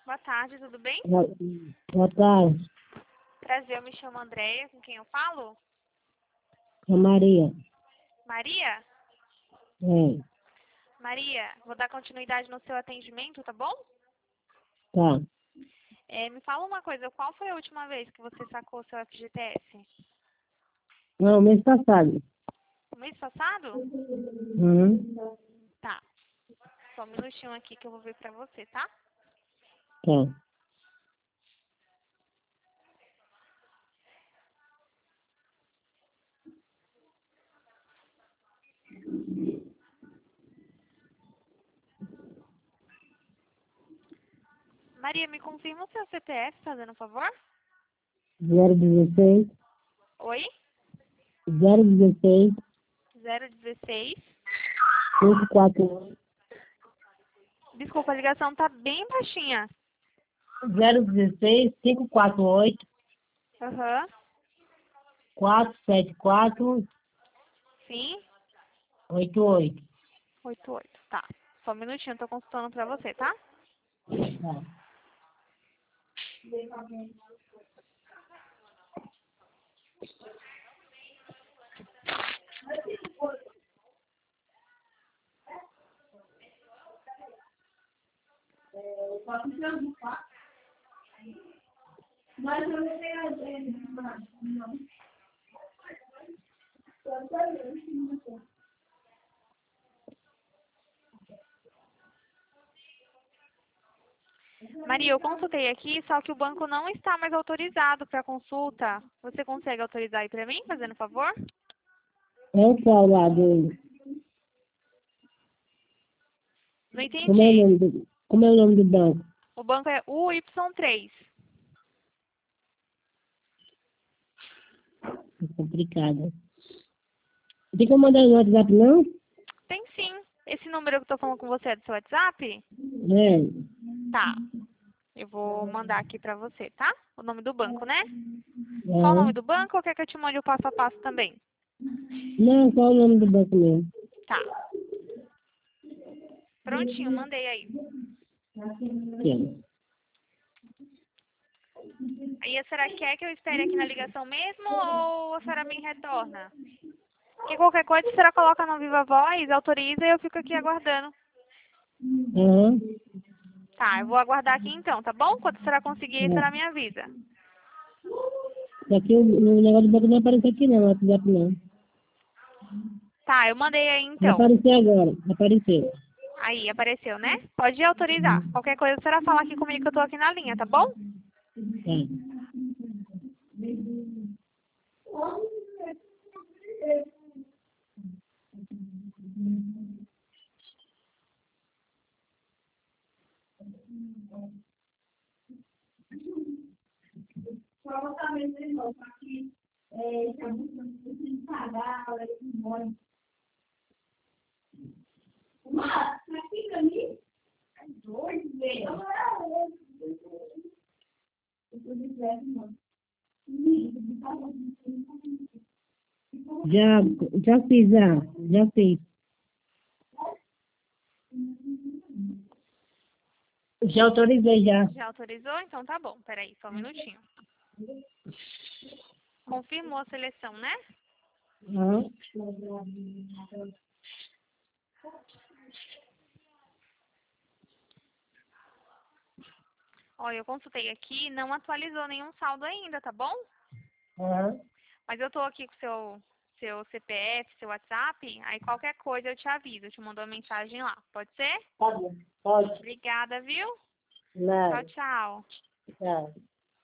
Boa tarde, tudo bem? Boa tarde, Prazer, eu me chamo Andréia, com quem eu falo? a Maria. Maria? É, Maria, vou dar continuidade no seu atendimento, tá bom? tá. Me fala uma coisa, qual foi a última vez que você sacou seu FGTS? Não, mês passado. No mês passado? Uhum. Tá. Só um minutinho aqui que eu vou ver pra você, tá? Tá. Maria, me confirma o seu CPF, fazendo um favor? 016, Oi? 016, 016. 548, Desculpa, a ligação tá bem baixinha. 016, 548, Aham. 474, Sim. 88. 88. Tá. Só um minutinho, eu tô consultando pra você, tá? Tá. Maria, eu consultei aqui, só que o banco não está mais autorizado para consulta. Você consegue autorizar aí para mim, fazendo favor? É qual lá dele? Não Como é o entendi. nome como é o nome do banco? O banco é UY3. É complicado. Tem como mandar no WhatsApp, não? Tem sim. Esse número que eu tô falando com você é do seu WhatsApp? É. Tá. Eu vou mandar aqui pra você, tá? O nome do banco, né? Só o nome Aham. do banco ou quer que eu te mande o passo a passo também? Não, qual o nome do banco mesmo? Tá. Prontinho, mandei aí. Sim. Aí a senhora quer que eu espere aqui na ligação mesmo ou a senhora me retorna? Porque qualquer coisa a senhora coloca no Viva Voz, autoriza e eu fico aqui aguardando. Aham. Tá, eu vou aguardar aqui então, tá bom? Quando a senhora conseguir, a senhora me avisa. Só que o negócio do banco não apareceu aqui não, no WhatsApp não. Tá, eu mandei aí Vai então. aparecer agora, apareceu. Aí, apareceu, né? Pode autorizar. Qualquer coisa a senhora fala aqui comigo que eu tô aqui na linha, tá bom? Tá. Já, já fiz, já fiz. Já autorizei já. Já autorizou? Então tá bom. Peraí, só um minutinho. Confirmou a seleção, né? Aham. Olha, eu consultei aqui, não atualizou nenhum saldo ainda, tá bom? Aham. Mas eu tô aqui com seu CPF, seu WhatsApp, aí qualquer coisa eu te aviso, eu te mando uma mensagem lá. Pode ser? Tá bom. Pode. Obrigada, viu? Tchau, Nada. tchau. Tchau.